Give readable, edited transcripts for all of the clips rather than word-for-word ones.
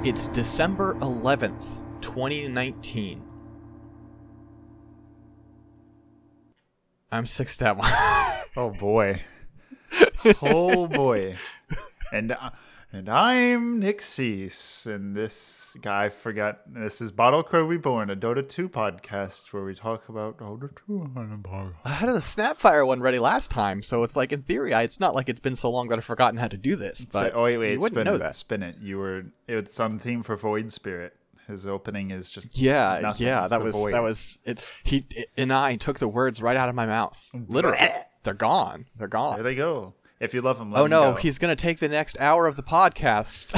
It's December 11th, 2019. I'm 6'1". Oh boy. Oh boy. And I'm Nick Cease, and this guy forgot. This is Bottle Crow Reborn, a Dota 2 podcast where we talk about Dota 2 on a podcast. I had the Snapfire one ready last time, so it's like, in theory, it's not like it's been so long that I've forgotten how to do this. But Oh wait, you wouldn't know that. Spin it. It's on theme for Void Spirit. His opening is just nothing. That was it. He and I took the words right out of my mouth. Literally, they're gone. They're gone. There they go. If you love him, let Oh him no, go. he's gonna take the next hour of the podcast.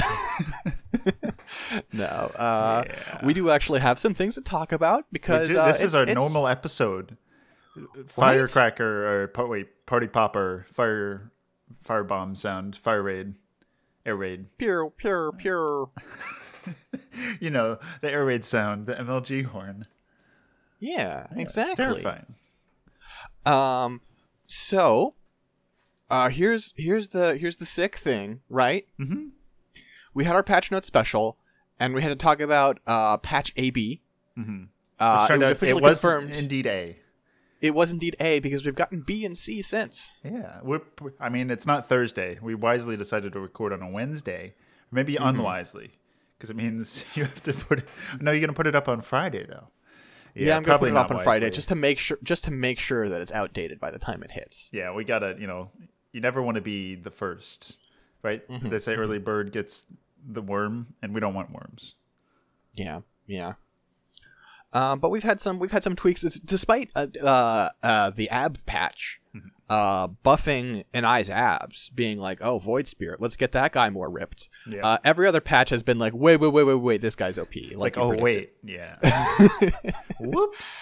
No, we do actually have some things to talk about because this is our normal episode. Firecracker or party popper, firebomb sound, fire raid, air raid. Pure. You know, the air raid sound, the MLG horn. Yeah, It's exactly. terrifying. So, here's the sick thing, right? Mm-hmm. We had our patch note special, and we had to talk about patch AB. Mm-hmm. It was officially confirmed. Indeed A. It was indeed A because we've gotten B and C since. Yeah, I mean, it's not Thursday. We wisely decided to record on a Wednesday, or maybe unwisely, because it means you have to put it. No, you're gonna put it up on Friday though. Yeah, I'm gonna put it up on wisely. Friday just to make sure that it's outdated by the time it hits. Yeah, we gotta. You never want to be the first, right? Mm-hmm. They say early bird gets the worm, and we don't want worms. Yeah. But we've had some tweaks despite the ab patch buffing an eye's abs, being like, oh, Void Spirit, let's get that guy more ripped. Yeah. Every other patch has been like, wait, this guy's OP. Like oh wait, yeah. Whoops.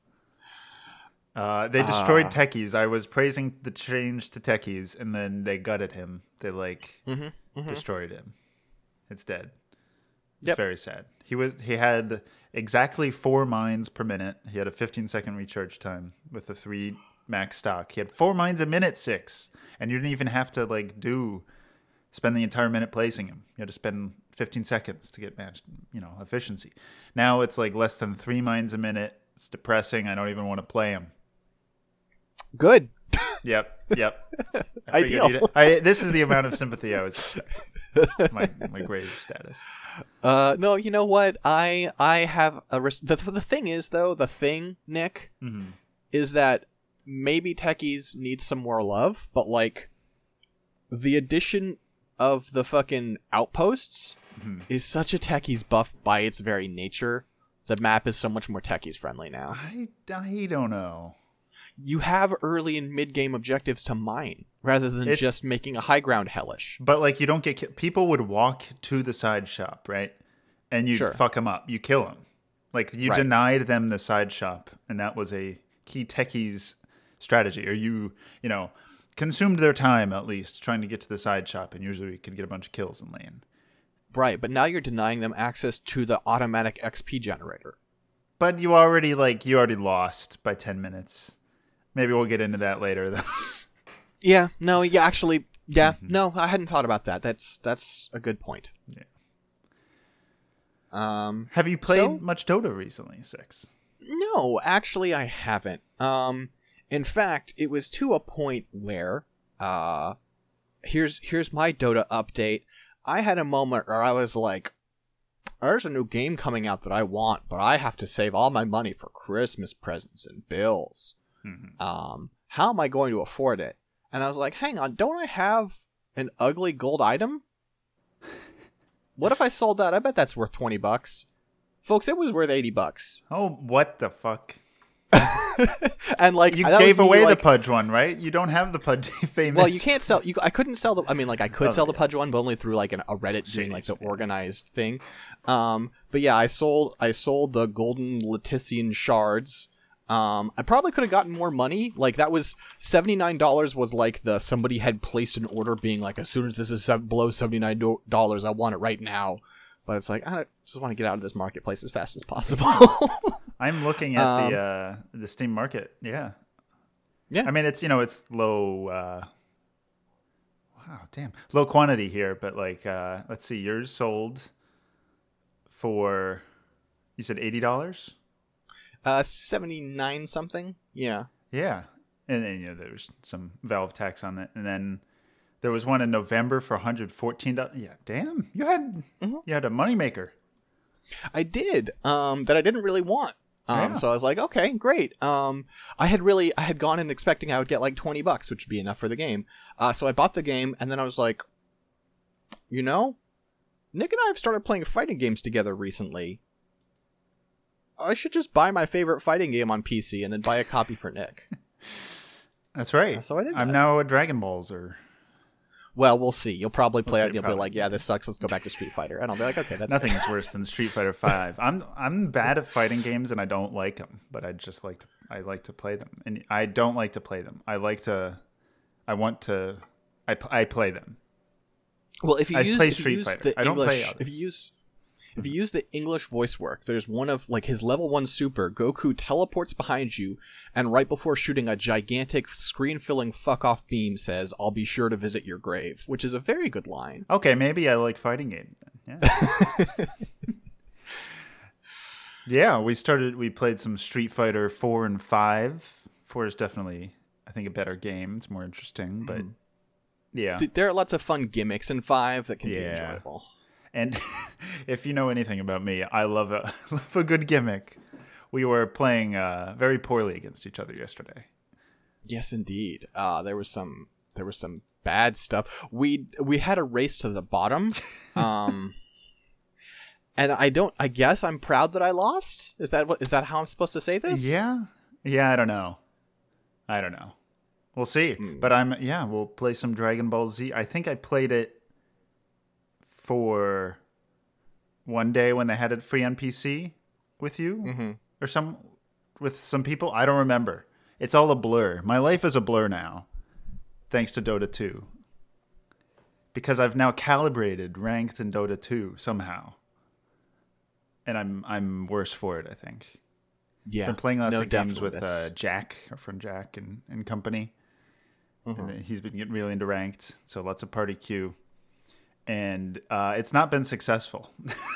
They destroyed Techies. I was praising the change to Techies, and then they gutted him. They destroyed him. It's dead. It's very sad. He had exactly 4 mines per minute. He had a 15-second recharge time with a 3 max stock. He had 4 mines a minute, 6, and you didn't even have to spend the entire minute placing him. You had to spend 15 seconds to get matched, efficiency. Now it's like less than 3 mines a minute. It's depressing. I don't even want to play him. Good. Yep. Ideal. This is the amount of sympathy I was expecting. My grave status. No, you know what? I have the thing is though, Nick, Mm-hmm. is that maybe techies need some more love, but like the addition of the fucking outposts is such a techies buff by its very nature. The map is so much more techies friendly now. I don't know. You have early and mid game objectives to mine rather than just making a high ground hellish. But you don't get people would walk to the side shop, right? And you fuck them up. You kill them. You denied them the side shop, and that was a key techies strategy. Or you consumed their time at least trying to get to the side shop, and usually we could get a bunch of kills in lane. Right, but now you're denying them access to the automatic XP generator. But you already lost by 10 minutes. Maybe we'll get into that later, though. Yeah, no, yeah, actually, yeah, no, I hadn't thought about that. That's a good point. Yeah. Have you played much Dota recently, Six? No, actually, I haven't. In fact, it was to a point where, here's my Dota update. I had a moment where I was like, there's a new game coming out that I want, but I have to save all my money for Christmas presents and bills. Mm-hmm. How am I going to afford it? And I was like, hang on, don't I have an ugly gold item? What if I sold that? I bet that's worth $20. Folks, it was worth $80. Oh, what the fuck? And you gave away the Pudge one, right? You don't have the Pudge famous. Well, you can't sell. I couldn't sell the. I mean, I could sell the Pudge one, but only through a Reddit doing the organized thing. But yeah, I sold the golden Letician shards. I probably could have gotten more money. That was $79 was somebody had placed an order being as soon as this is below $79, I want it right now. But it's I just want to get out of this marketplace as fast as possible. I'm looking at the Steam market. Yeah. I mean, it's low. Wow, damn, low quantity here. But let's see, yours sold for, you said $80? 79 something. Yeah. Yeah. And then, there was some Valve tax on that. And then there was one in November for $114. Yeah, damn. You had a moneymaker. I did. That I didn't really want. Yeah. So I was like, okay, great. I had gone in expecting I would get like $20, which would be enough for the game. So I bought the game, and then I was like, Nick and I have started playing fighting games together recently. I should just buy my favorite fighting game on PC and then buy a copy for Nick. That's right. So I did that. I'm now a Dragon Balls or... Well, we'll see. You'll probably play it and you'll be like, yeah, this sucks. Let's go back to Street Fighter. And I'll be like, okay, that's Nothing is worse than Street Fighter 5. I'm bad at fighting games and I don't like them, but I like to play them. And I don't like to play them. I play them. Well, if you use the English voice work, there's one of like his level 1 super, Goku teleports behind you, and right before shooting a gigantic screen-filling fuck-off beam says, "I'll be sure to visit your grave," which is a very good line. Okay, maybe I like fighting games then. Yeah. Yeah, we played some Street Fighter 4 and 5. 4 is definitely, I think, a better game. It's more interesting, but yeah. There are lots of fun gimmicks in 5 that can be enjoyable. And if you know anything about me, I love a good gimmick. We were playing very poorly against each other yesterday. Yes, indeed. There was some bad stuff. We had a race to the bottom. And I guess I'm proud that I lost. Is that how I'm supposed to say this? Yeah. I don't know. We'll see. But we'll play some Dragon Ball Z. I think I played it for one day when they had it free on PC with you or with some people. I don't remember. It's all a blur. My life is a blur now, thanks to Dota 2. Because I've now calibrated ranked in Dota 2 somehow. And I'm worse for it, I think. Yeah. Been playing lots of games with Jack, our friend Jack and company. And he's been getting really into ranked, so lots of party queue. And it's not been successful.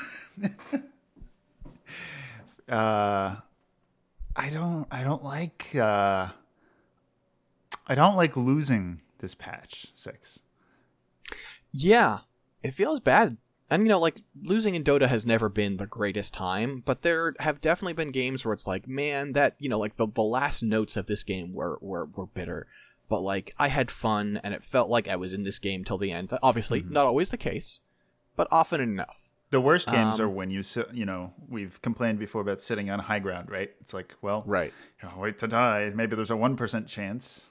I don't like losing this patch 6. Yeah, it feels bad. And like losing in Dota has never been the greatest time, but there have definitely been games where it's like, man, that like the last notes of this game were bitter. But like I had fun and it felt like I was in this game till the end. Obviously, not always the case, but often enough. The worst games are when we've complained before about sitting on high ground, right? It's like, well, right. Wait to die. Maybe there's a 1% chance.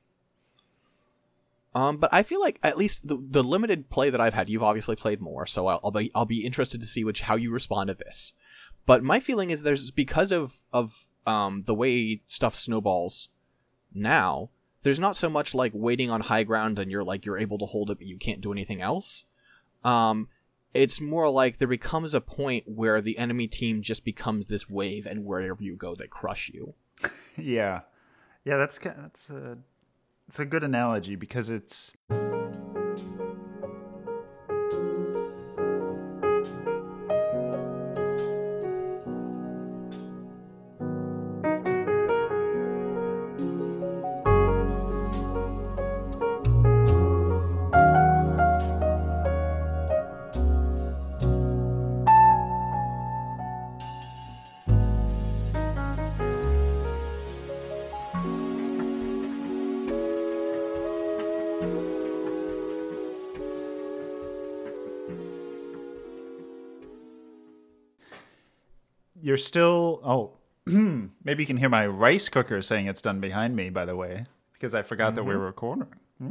But I feel like at least the limited play that I've had, you've obviously played more, so I'll be interested to see how you respond to this. But my feeling is because of the way stuff snowballs now, there's not so much like waiting on high ground and you're able to hold it but you can't do anything else. It's more like there becomes a point where the enemy team just becomes this wave, and wherever you go, they crush you. Yeah, that's a good analogy because it's. You're still... maybe you can hear my rice cooker saying it's done behind me, by the way, because I forgot that we were recording.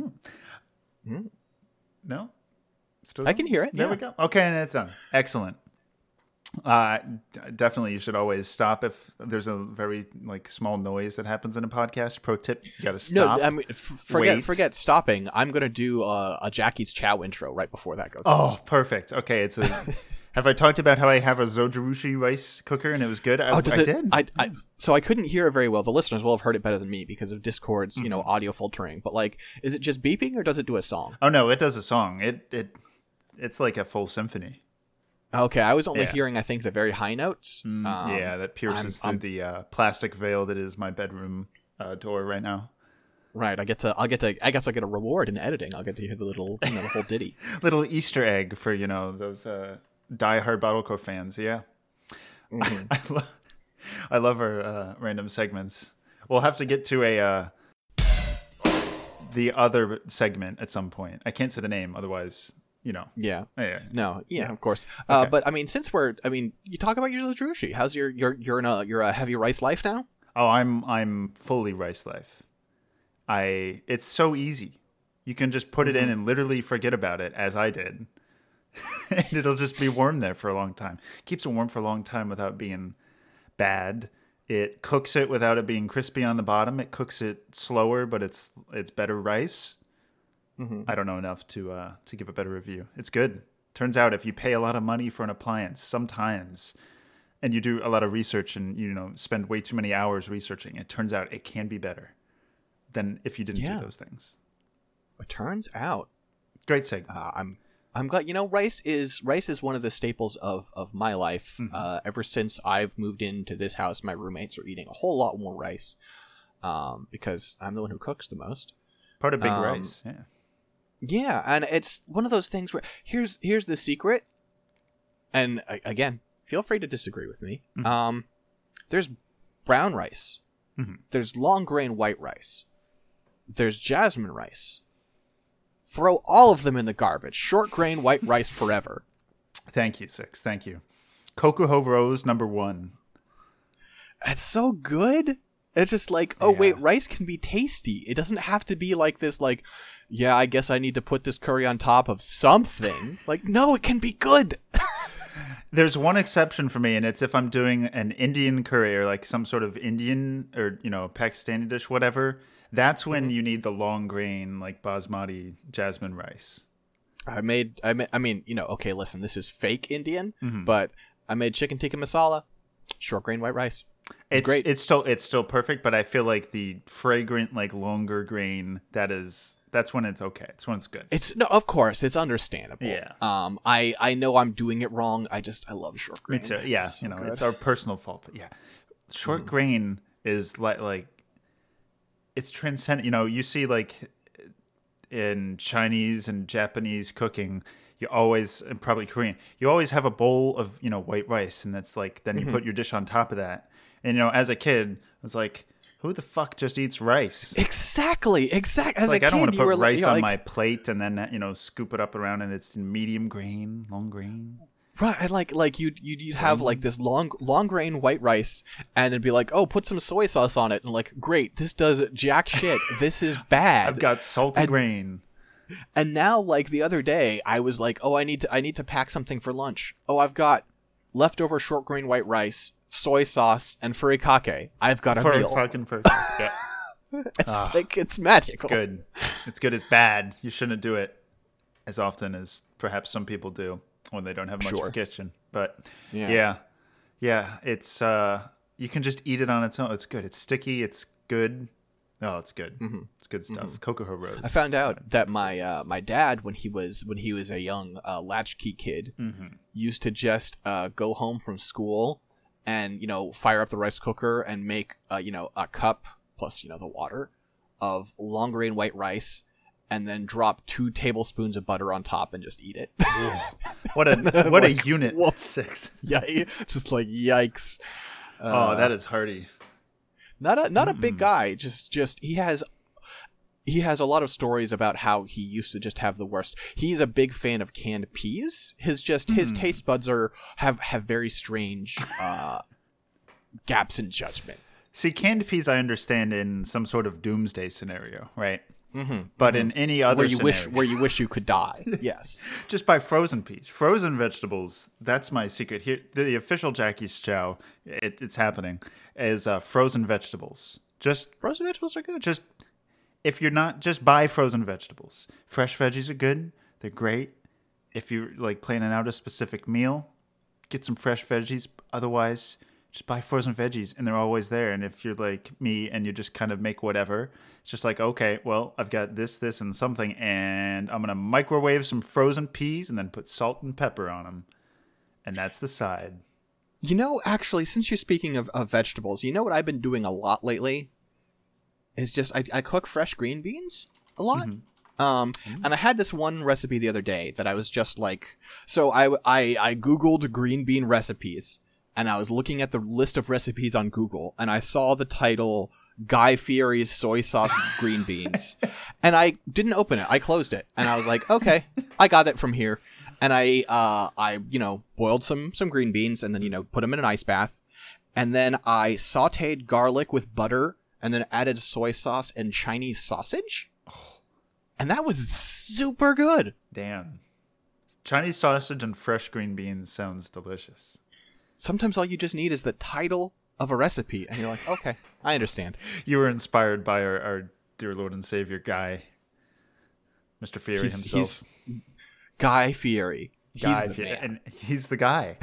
No? Still I can hear it. There we go. Okay, and it's done. Excellent. Definitely, you should always stop if there's a very small noise that happens in a podcast. Pro tip: you got to stop. No, I mean, forget stopping. I'm gonna do a Jackie's Chow intro right before that goes. Oh, perfect. Okay, it's a. Have I talked about how I have a Zojirushi rice cooker and it was good? I did. So I couldn't hear it very well. The listeners will have heard it better than me because of Discord's audio filtering. But is it just beeping or does it do a song? Oh no, it does a song. It's like a full symphony. Okay, I was only Yeah. hearing, I think, the very high notes. Yeah, that pierces through the plastic veil that is my bedroom door right now. Right, I guess I'll get a reward in editing. I'll get to hear the little, the whole ditty. Little Easter egg for those diehard Battlecore fans. Yeah, Mm-hmm. I love our random segments. We'll have to get to the other segment at some point. I can't say the name, otherwise, Yeah. Yeah. No. Yeah, of course. Okay. But I mean, you talk about your Ladrushi. How's you're a heavy rice life now? Oh, I'm fully rice life. It's so easy. You can just put it in and literally forget about it, as I did. And it'll just be warm there for a long time. Keeps it warm for a long time without being bad. It cooks it without it being crispy on the bottom. It cooks it slower, but it's better rice. Mm-hmm. I don't know enough to give a better review. It's good. Turns out if you pay a lot of money for an appliance, sometimes, and you do a lot of research and spend way too many hours researching, it turns out it can be better than if you didn't do those things. It turns out. Great segment. I'm glad. Rice is one of the staples of my life. Mm-hmm. Ever since I've moved into this house, my roommates are eating a whole lot more rice, because I'm the one who cooks the most. Part of big rice. Yeah. Yeah, and it's one of those things where here's the secret, and again, feel free to disagree with me. Mm-hmm. There's brown rice. Mm-hmm. There's long grain white rice. There's jasmine rice. Throw all of them in the garbage. Short grain white rice forever. Thank you, Six. Thank you. Kokuho Rose #1. It's so good. It's just like, wait, rice can be tasty. It doesn't have to be like this, like, yeah, I guess I need to put this curry on top of something. Like, no, it can be good. There's one exception for me, and it's if I'm doing an Indian curry or like some sort of Indian or Pakistani dish, whatever. That's when you need the long grain, like basmati jasmine rice. I mean, okay, listen, this is fake Indian, but I made chicken tikka masala, short grain white rice. It's great. It's still perfect, but I feel like the fragrant, like longer grain, that's when it's okay. It's when it's good. Of course, it's understandable. Yeah. I know I'm doing it wrong. I love short grain. Me too. Yeah. It's so it's our personal fault, but yeah, short grain is like it's transcendent. You see like in Chinese and Japanese cooking, you always, and probably Korean, you always have a bowl of white rice, and that's like then you put your dish on top of that. And as a kid, I was like, who the fuck just eats rice? Exactly. As like, a kid, I don't want to put rice on like, my plate and then scoop it up around, and it's in medium grain, long grain. Right, and like you'd have like this long grain white rice, and it'd be like, oh, put some soy sauce on it, and like, great, this does jack shit. This is bad. I've got salty grain. And now, like the other day, I was like, oh, I need to pack something for lunch. Oh, I've got leftover short grain white rice, soy sauce, and furikake. I've got a meal. Fucking furikake. Yeah. It's like it's magical. It's good. It's good. It's bad. You shouldn't do it as often as perhaps some people do when they don't have much of a kitchen. But yeah, it's you can just eat it on its own. It's good. It's sticky. It's good. Oh, it's good. It's good stuff. Kokuho Rose. I found out that my dad, when he was a young latchkey kid, used to just go home from school and fire up the rice cooker and make a cup plus the water of long grain white rice, and then drop 2 tablespoons of butter on top and just eat it. What a unit. Woof. 6. Yeah, just like yikes. That is hearty. Not a big guy. Just he has a lot of stories about how he used to just have the worst. He's a big fan of canned peas. His taste buds have very strange gaps in judgment. See, canned peas I understand in some sort of doomsday scenario, right? But in any other where you wish you could die. Yes. Just buy frozen peas. Frozen vegetables, that's my secret. Here, the official Jackie's Chow, it's happening, is frozen vegetables. Frozen vegetables are good. Just, if you're not, just buy frozen vegetables. Fresh veggies are good. They're great. If you're like planning out a specific meal, get some fresh veggies. Otherwise, just buy frozen veggies, and they're always there. And if you're like me and you just kind of make whatever, it's just like, okay, well, I've got this, and something, and I'm going to microwave some frozen peas and then put salt and pepper on them. And that's the side. You know, actually, since you're speaking of vegetables, you know what I've been doing a lot lately? Is just I cook fresh green beans a lot. And I had this one recipe the other day that I was just like, so I Googled green bean recipes, and I was looking at the list of recipes on Google, and I saw the title Guy Fieri's soy sauce green beans, and I didn't open it. I closed it, and I was like, okay, I got it from here. And I boiled some green beans, and then put them in an ice bath, and then I sautéed garlic with butter, and then added soy sauce and Chinese sausage, and that was super good. Damn, Chinese sausage and fresh green beans sounds delicious. Sometimes all you just need is the title of a recipe, and you're like, okay, I understand. You were inspired by our dear Lord and Savior Guy, Mr. Fieri himself. Guy Fieri. He's the man. And he's the guy.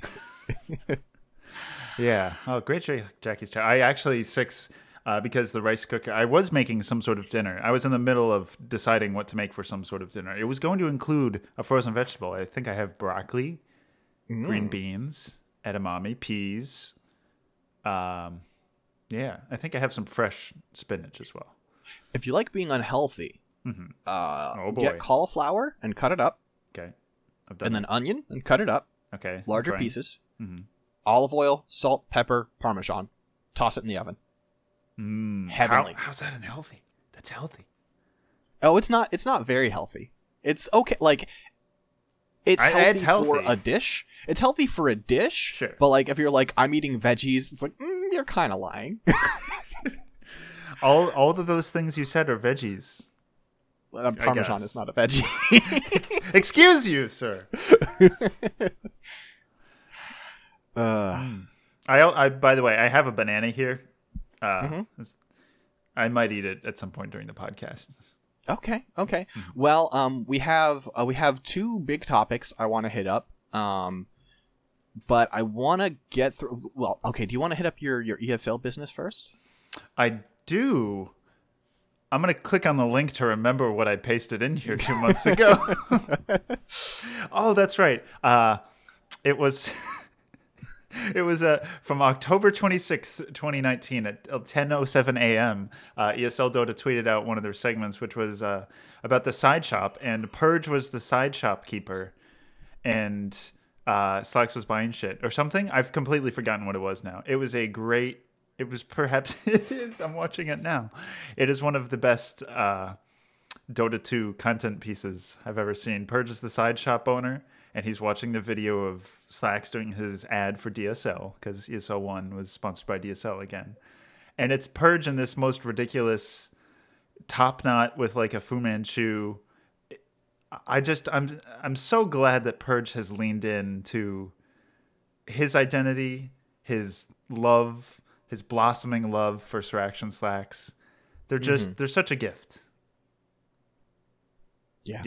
Yeah. Oh, great Jackie's Chow. I actually because the rice cooker, I was making some sort of dinner. I was in the middle of deciding what to make for some sort of dinner. It was going to include a frozen vegetable. I think I have broccoli, green beans, edamame, peas. I think I have some fresh spinach as well. If you like being unhealthy, get cauliflower and cut it up. Okay. And then onion and cut it up. Okay. Larger pieces. Olive oil, salt, pepper, Parmesan. Toss it in the oven. Heavenly. How's that unhealthy? That's healthy. Oh, it's not very healthy. It's okay. Like, it's healthy for a dish. It's healthy for a dish. Sure. But like, if you're like, I'm eating veggies, it's like, you're kind of lying. all of those things you said are veggies. Parmesan is not a veggie. Excuse you, sir. I by the way, I have a banana here. I might eat it at some point during the podcast. Okay. Well, we have two big topics I want to hit up. But I want to get through. Well, okay. Do you want to hit up your ESL business first? I do. I'm going to click on the link to remember what I pasted in here 2 months ago. Oh, that's right. It was from October 26th, 2019 at 10:07 a.m. ESL Dota tweeted out one of their segments, which was about the side shop, and Purge was the side shopkeeper, and Slacks was buying shit or something. I've completely forgotten what it was now. It was it is. I'm watching it now. It is one of the best Dota 2 content pieces I've ever seen. Purge is the side shop owner, and he's watching the video of Slacks doing his ad for DSL, because ESL 1 was sponsored by DSL again. And it's Purge in this most ridiculous top knot with like a Fu Manchu. I'm so glad that Purge has leaned into his identity, his love, his blossoming love for Siraction Slacks. They're they're such a gift. Yeah.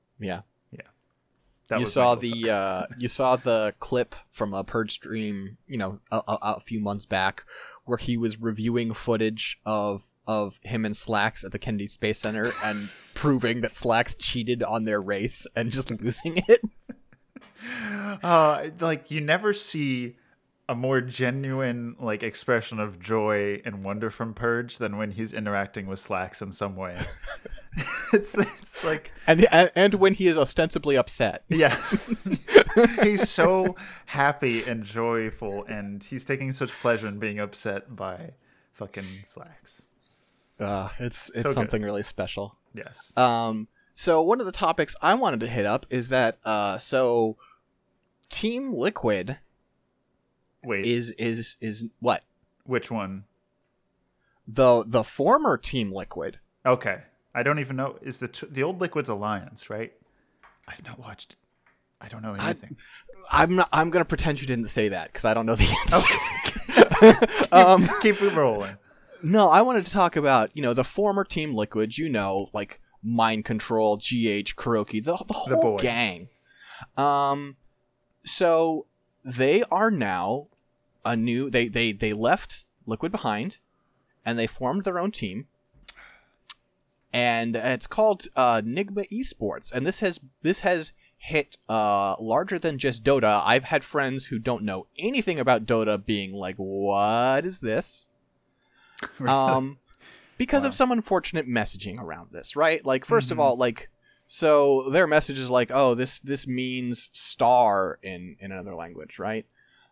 You saw the clip from a Purge stream, a few months back, where he was reviewing footage of him and Slacks at the Kennedy Space Center and proving that Slacks cheated on their race and just losing it. Like, you never see a more genuine expression of joy and wonder from Purge than when he's interacting with Slacks in some way. it's like, and when he is ostensibly upset. Yeah. He's so happy and joyful, and he's taking such pleasure in being upset by fucking Slacks. It's so something good. Really special. Yes. So one of the topics I wanted to hit up is that so Team Liquid is what? Which one? The former Team Liquid. Okay. I don't even know. Is the old Liquid's Alliance, right? I've not watched it. I don't know anything. I'm going to pretend you didn't say that because I don't know the answer. Okay. Keep it rolling. No, I wanted to talk about, the former Team Liquid, like Mind Control, GH, Kuroki, the whole gang. So they are now a new, they left Liquid behind and they formed their own team. And it's called Nigma Esports, and this has hit larger than just Dota. I've had friends who don't know anything about Dota being like, what is this? Really? Because Wow. of some unfortunate messaging around this, right? Like, first of all, like, so their message is like, oh, this means star in another language, right?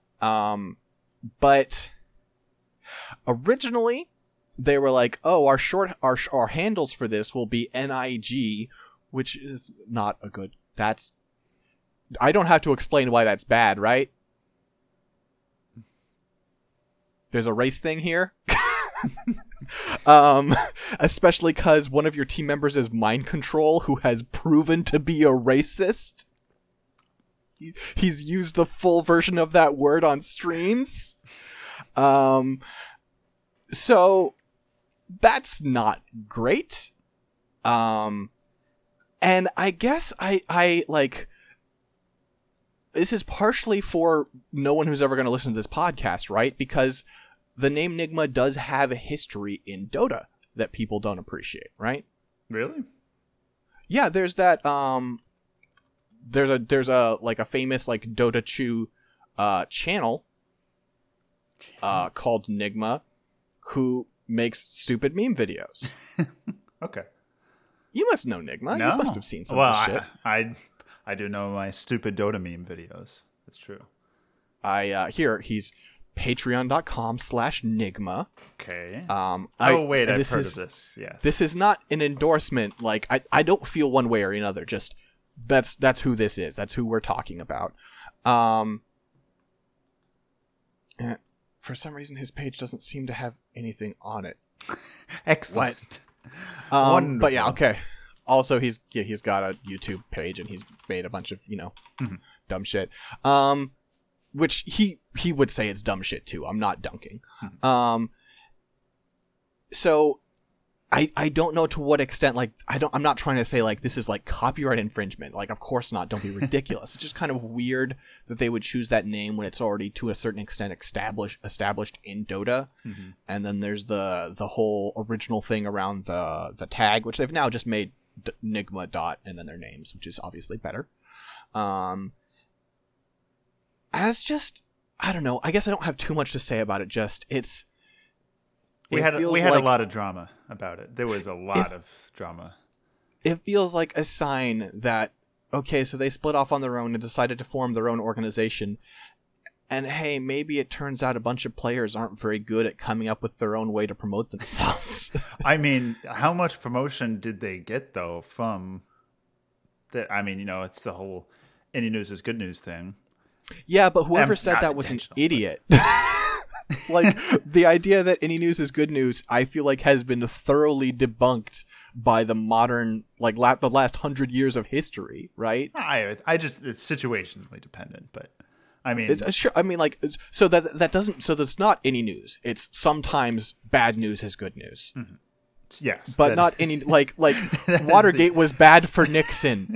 But originally they were like, oh, our handles for this will be NIG, which is not a good. I don't have to explain why that's bad, right? There's a race thing here. Especially because one of your team members is Mind Control, who has proven to be a racist. He's used the full version of that word on streams. So that's not great. And I guess I like, this is partially for no one who's ever going to listen to this podcast, right? Because the name Nigma does have a history in Dota that people don't appreciate, right? Really? Yeah, there's that there's a like a famous like Dota Chew channel called Nigma, who makes stupid meme videos. Okay. You must know Nigma. No. You must have seen some of this shit. I do know my stupid Dota meme videos. That's true. He's patreon.com/Nigma. Okay. I've heard of this. Yeah. This is not an endorsement. Like, I don't feel one way or another. Just that's who this is. That's who we're talking about. For some reason, his page doesn't seem to have anything on it. Excellent. But yeah, okay. Also, he's got a YouTube page and he's made a bunch of dumb shit. Which he would say it's dumb shit too. I'm not dunking. So I don't know to what extent, like, I'm not trying to say like this is like copyright infringement. Like, of course not. Don't be ridiculous. It's just kind of weird that they would choose that name when it's already to a certain extent established in Dota. Mm-hmm. And then there's the whole original thing around the tag, which they've now just made Nigma dot and then their names, which is obviously better. As just, I don't know. I guess I don't have too much to say about it. We had a lot of drama about it. There was a lot of drama. It feels like a sign that, okay, so they split off on their own and decided to form their own organization. And hey, maybe it turns out a bunch of players aren't very good at coming up with their own way to promote themselves. I mean, how much promotion did they get, though, from that? I mean, it's the whole any news is good news thing. Yeah, but whoever said that was an idiot. Like, the idea that any news is good news, I feel like has been thoroughly debunked by the modern, like, the last 100 years of history, right? I just, it's situationally dependent, but I mean, sure. I mean, like, so that doesn't, so that's not any news. It's sometimes bad news is good news. Mm-hmm. Yes, but not any like Watergate was bad for Nixon.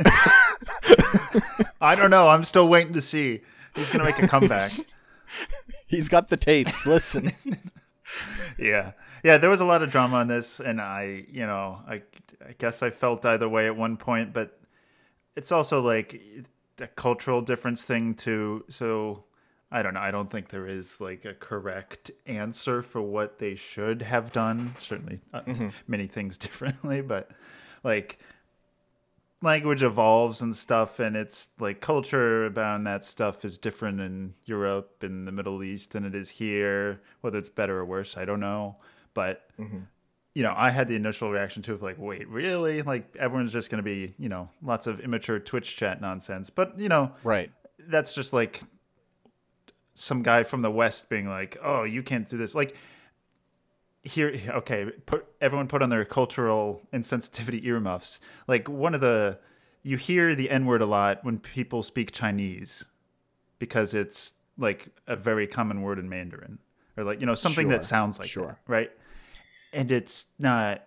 I don't know. I'm still waiting to see. He's gonna make a comeback. He's got the tapes. Listen. Yeah. There was a lot of drama on this, and I guess I felt either way at one point, but it's also like a cultural difference thing too. So I don't know. I don't think there is like a correct answer for what they should have done. Certainly, many things differently, but like language evolves and stuff, and it's like culture about that stuff is different in Europe and the Middle East than it is here. Whether it's better or worse, I don't know. But I had the initial reaction to it, like, wait, really? Like, everyone's just going to be, lots of immature Twitch chat nonsense. But right. That's just like some guy from the West being like, oh, you can't do this. Like, here, okay, everyone put on their cultural insensitivity earmuffs. Like, you hear the N-word a lot when people speak Chinese because it's like a very common word in Mandarin, or like, something that sounds like that, right? And it's not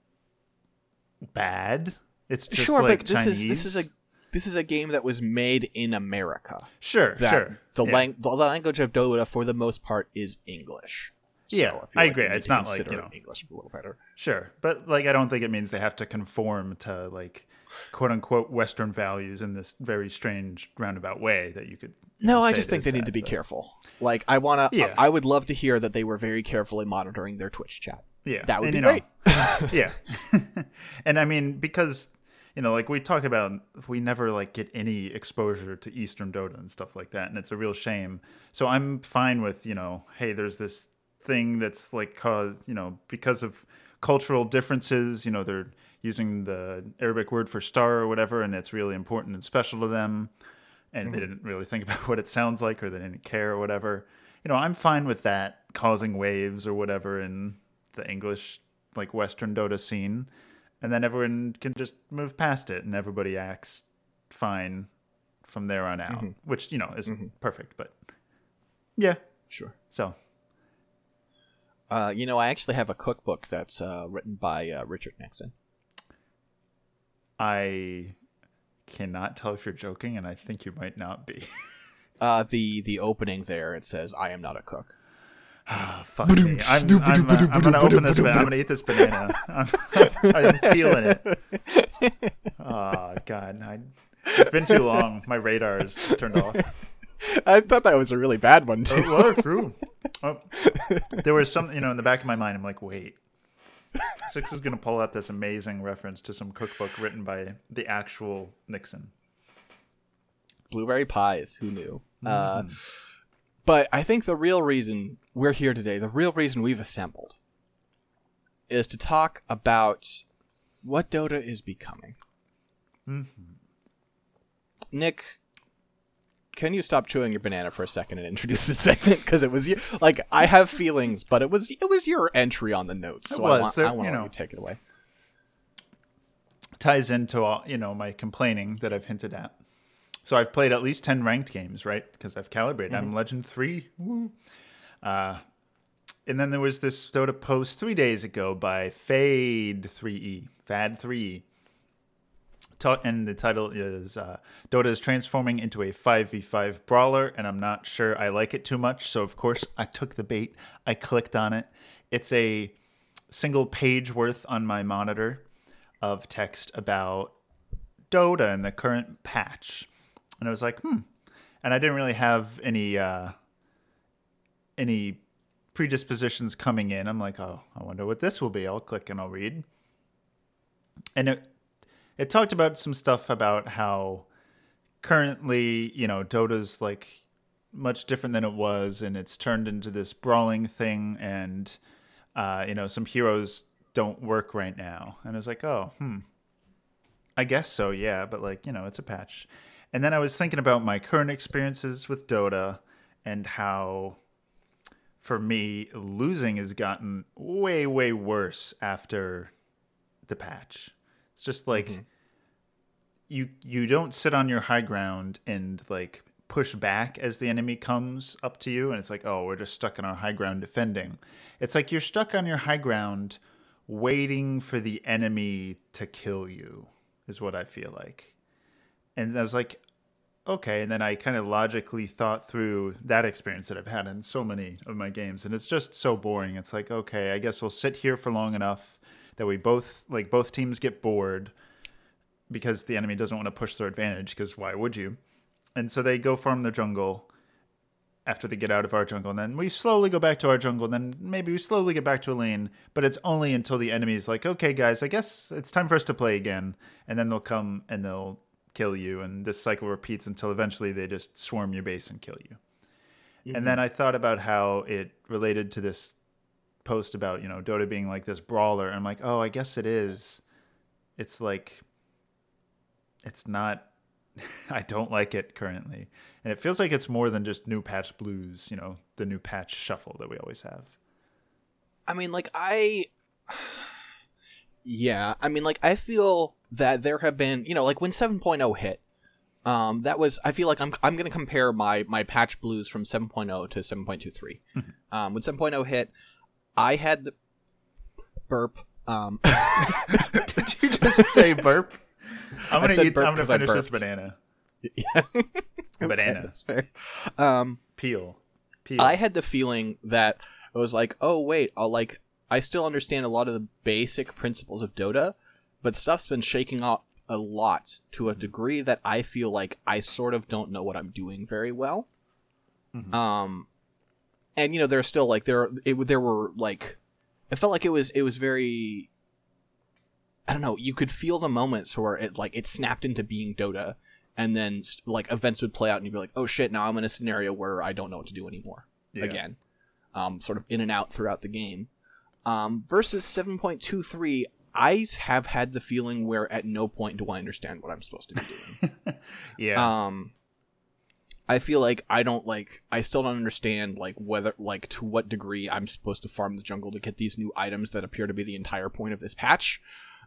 bad. It's just like Chinese. This is a game that was made in America. Sure. The language of Dota, for the most part, is English. So I agree. It's not like English a little better. Sure, but like I don't think it means they have to conform to like quote unquote Western values in this very strange roundabout way that you could. No, I just think they need to be careful. Like, I would love to hear that they were very carefully monitoring their Twitch chat. Yeah. That would be great. Yeah. And I mean, because, like we talk about, we never like get any exposure to Eastern Dota and stuff like that. And it's a real shame. So I'm fine with, hey, there's this thing that's like because of cultural differences, they're using the Arabic word for star or whatever, and it's really important and special to them. And they didn't really think about what it sounds like, or they didn't care or whatever. I'm fine with that causing waves or whatever in the English, like Western Dota scene. And then everyone can just move past it and everybody acts fine from there on out, which, isn't perfect, but yeah. Sure. So. I actually have a cookbook that's written by Richard Nixon. I cannot tell if you're joking, and I think you might not be. The opening there, it says, "I am not a cook." Fuck me. I'm gonna open this. I'm gonna eat this banana. I'm peeling it. Oh God, it's been too long. My radar is turned off. I thought that was a really bad one too. It was true. There was something, in the back of my mind. I'm like, wait. Six is going to pull out this amazing reference to some cookbook written by the actual Nixon. Blueberry pies, who knew? But I think the real reason we're here today, the real reason we've assembled, is to talk about what Dota is becoming. Nick, can you stop chewing your banana for a second and introduce the segment? Because it was like, I have feelings, but it was your entry on the notes, so I want you to take it away. Ties into all, my complaining that I've hinted at. So I've played at least 10 ranked games, right? Because I've calibrated. I'm Legend 3. Woo. And then there was this Dota post 3 days ago by Fade3E. Fad3E. And the title is Dota is transforming into a 5v5 brawler, and I'm not sure I like it too much. So, of course, I took the bait. I clicked on it. It's a single page worth on my monitor of text about Dota and the current patch. And I was like, And I didn't really have any predispositions coming in. I'm like, oh, I wonder what this will be. I'll click and I'll read. And it talked about some stuff about how currently, Dota's like much different than it was, and it's turned into this brawling thing, and some heroes don't work right now. And I was like, oh, I guess so, yeah, but like, it's a patch. And then I was thinking about my current experiences with Dota and how, for me, losing has gotten way, way worse after the patch. It's just like you don't sit on your high ground and like push back as the enemy comes up to you, and it's like, oh, we're just stuck on our high ground defending. It's like you're stuck on your high ground waiting for the enemy to kill you, is what I feel like. And I was like, okay. And then I kind of logically thought through that experience that I've had in so many of my games, and it's just so boring. It's like, okay, I guess we'll sit here for long enough that we both teams get bored because the enemy doesn't want to push their advantage, because why would you? And so they go farm the jungle after they get out of our jungle, and then we slowly go back to our jungle, and then maybe we slowly get back to a lane, but it's only until the enemy is like, okay, guys, I guess it's time for us to play again, and then they'll come and they'll kill you, and this cycle repeats until eventually they just swarm your base and kill you. And then I thought about how it related to this post about, Dota being like this brawler, and I'm like, oh, I guess it is. It's like, it's not, I don't like it currently. And it feels like it's more than just new patch blues, the new patch shuffle that we always have. I mean, I feel that there have been, like when 7.0 hit, that was, I feel like I'm going to compare my patch blues from 7.0 to 7.23. When 7.0 hit, I had the burp. Did you just say burp? I'm gonna finish this banana. Yeah. Banana. Okay, that's fair. Peel. I had the feeling that I was like, oh wait, I still understand a lot of the basic principles of Dota, but stuff's been shaking up a lot to a degree that I feel like I sort of don't know what I'm doing very well. Mm-hmm. And you know, there's still like there were like, it felt like it was very, I don't know, you could feel the moments where it snapped into being Dota, and then like events would play out and you'd be like, oh shit, now I'm in a scenario where I don't know what to do anymore. Yeah. Again, sort of in and out throughout the game. Versus 7.23, I have had the feeling where at no point do I understand what I'm supposed to be doing. Yeah. I feel like I still don't understand like whether, like, to what degree I'm supposed to farm the jungle to get these new items that appear to be the entire point of this patch.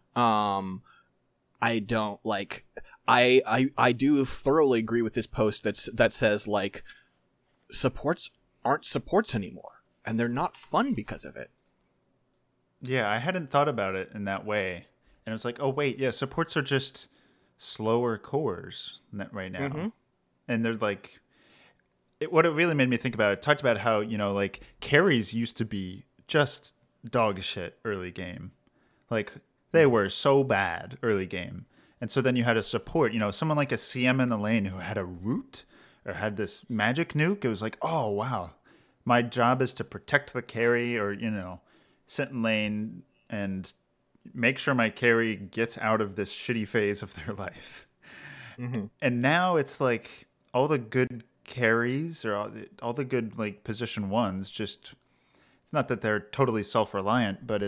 I don't like, I do thoroughly agree with this post that says like supports aren't supports anymore, and they're not fun because of it. Yeah, I hadn't thought about it in that way. And it was like, oh wait, yeah, supports are just slower cores right now. Mm-hmm. And they're like, what it really made me think about, it talked about how, you know, like carries used to be just dog shit early game. Like they were so bad early game. And so then you had a support, you know, someone like a CM in the lane who had a root or had this magic nuke. It was like, oh wow, my job is to protect the carry, or, you know, sit in lane and make sure my carry gets out of this shitty phase of their life. Mm-hmm. And now it's like all the good carries or all the good like position ones, just, it's not that they're totally self-reliant, but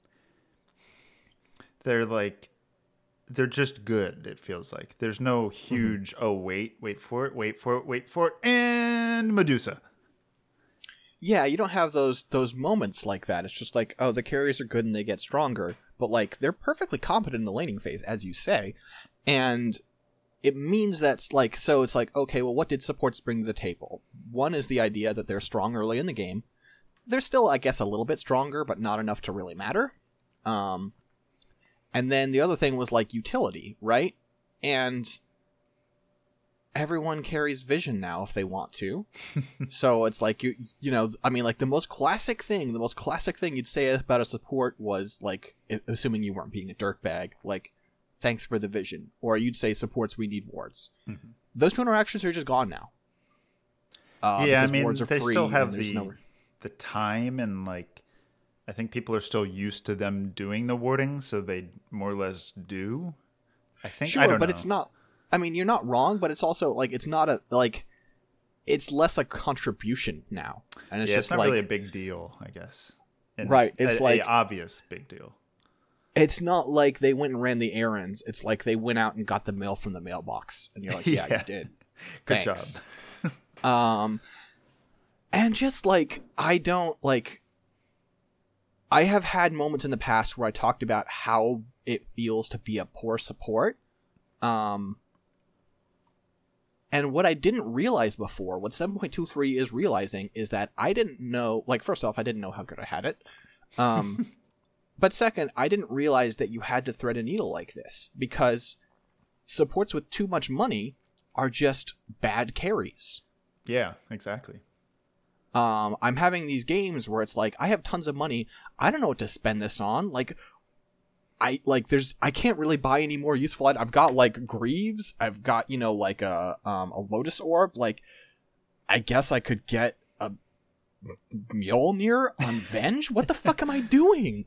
they're just good. It feels like there's no huge, wait for it, and Medusa. Yeah, you don't have those moments like that. It's just like, oh, the carries are good and they get stronger, but like they're perfectly competent in the laning phase, as you say, and it means that's like, so it's like, okay, well, what did supports bring to the table? One is the idea that they're strong early in the game. They're still, I guess, a little bit stronger, but not enough to really matter. And then the other thing was like utility, right? And everyone carries vision now if they want to. So it's like, you know, I mean, like the most classic thing you'd say about a support was like, assuming you weren't being a dirtbag, like, thanks for the vision. Or you'd say supports, we need wards. Mm-hmm. Those two interactions are just gone now. Yeah, I mean, they still have the time, and like, I think people are still used to them doing the warding, so they more or less do. I think, sure, I don't but know. It's not, I mean, you're not wrong, but it's also like, it's not a, like, it's less a contribution now. And it's just it's not like, really a big deal, I guess. And right. It's like an obvious big deal. It's not like they went and ran the errands. It's like they went out and got the mail from the mailbox. And you're like, yeah. You did. Good Thanks. job. And just like, I have had moments in the past where I talked about how it feels to be a poor support. And what I didn't realize before, what 7.23 is realizing, is that I didn't know, like, first off, I didn't know how good I had it. But second, I didn't realize that you had to thread a needle like this, because supports with too much money are just bad carries. Yeah, exactly. I'm having these games where it's like, I have tons of money, I don't know what to spend this on. Like, I can't really buy any more useful items. I've got like Greaves, I've got, you know, like a Lotus Orb. Like, I guess I could get a Mjolnir on Venge. What the fuck am I doing?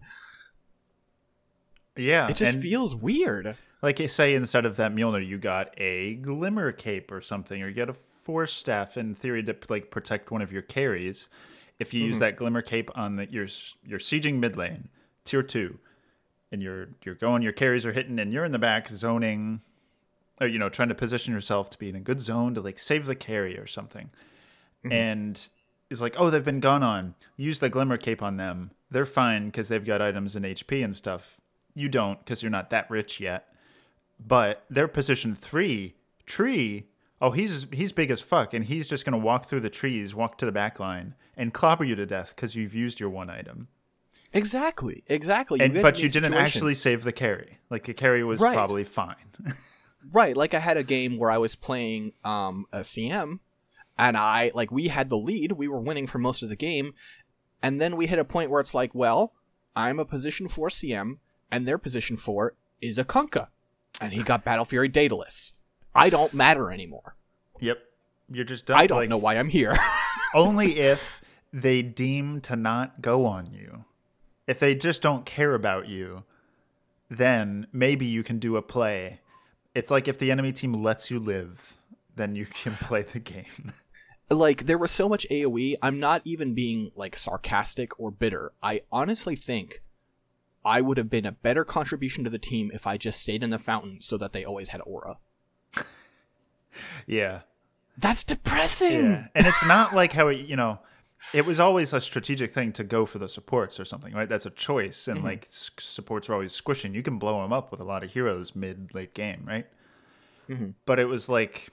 Yeah, it just feels weird. Like you say, instead of that Mjolnir, you got a Glimmer Cape or something, or you get a Force Staff in theory to like protect one of your carries. If you use that Glimmer Cape on your sieging mid lane, tier 2, and you're going, your carries are hitting, and you're in the back zoning, or, you know, trying to position yourself to be in a good zone to like save the carry or something. Mm-hmm. And it's like, oh, they've been gone on. Use the Glimmer Cape on them. They're fine because they've got items and HP and stuff. You don't, because you're not that rich yet. But they're position 3. Tree, oh, he's big as fuck, and he's just going to walk through the trees, walk to the back line, and clobber you to death because you've used your one item. Exactly. But you didn't actually save the carry. Like, the carry was probably fine. Right, like I had a game where I was playing a CM, and we had the lead, we were winning for most of the game, and then we hit a point where it's like, well, I'm a position 4 CM, and their position 4 is a Kunkka. And he got Battle Fury Daedalus. I don't matter anymore. Yep. You're just done. I don't know why I'm here. Only if they deem to not go on you. If they just don't care about you, then maybe you can do a play. It's like if the enemy team lets you live, then you can play the game. Like, there was so much AoE, I'm not even being, like, sarcastic or bitter. I honestly think I would have been a better contribution to the team if I just stayed in the fountain so that they always had aura. Yeah. That's depressing! Yeah. And it's not like how, it was always a strategic thing to go for the supports or something, right? That's a choice. And, like, supports are always squishing. You can blow them up with a lot of heroes mid-late game, right? Mm-hmm. But it was like...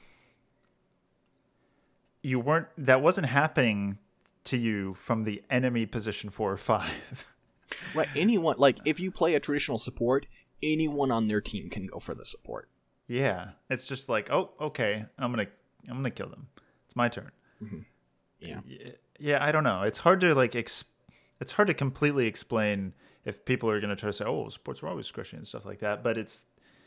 that wasn't happening to you from the enemy position 4 or 5. Right. Anyone, like, if you play a traditional support, anyone on their team can go for the support. Yeah. It's just like, oh, okay, I'm gonna kill them. It's my turn. Mm-hmm. Yeah. Yeah, I don't know. It's hard to it's hard to completely explain if people are gonna try to say, oh, supports are always squishy and stuff like that. But it's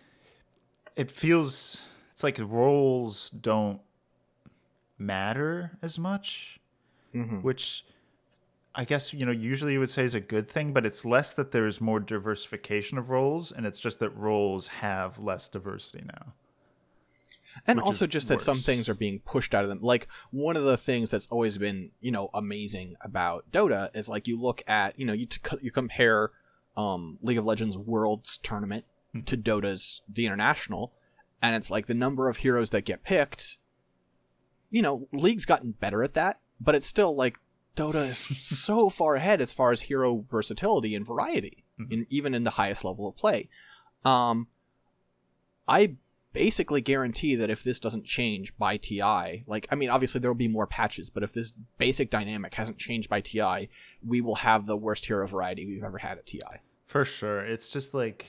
like roles don't matter as much, which I guess usually you would say is a good thing, but it's less that there's more diversification of roles, and it's just that roles have less diversity now, and also just that some things are being pushed out of them. Like, one of the things that's always been amazing about Dota is, like, you look at you compare League of Legends Worlds Tournament to Dota's The International, and it's like the number of heroes that get picked. League's gotten better at that, but it's still like Dota is so far ahead as far as hero versatility and variety, even in the highest level of play. I basically guarantee that if this doesn't change by TI, obviously there will be more patches, but if this basic dynamic hasn't changed by TI, we will have the worst hero variety we've ever had at TI. For sure. It's just like...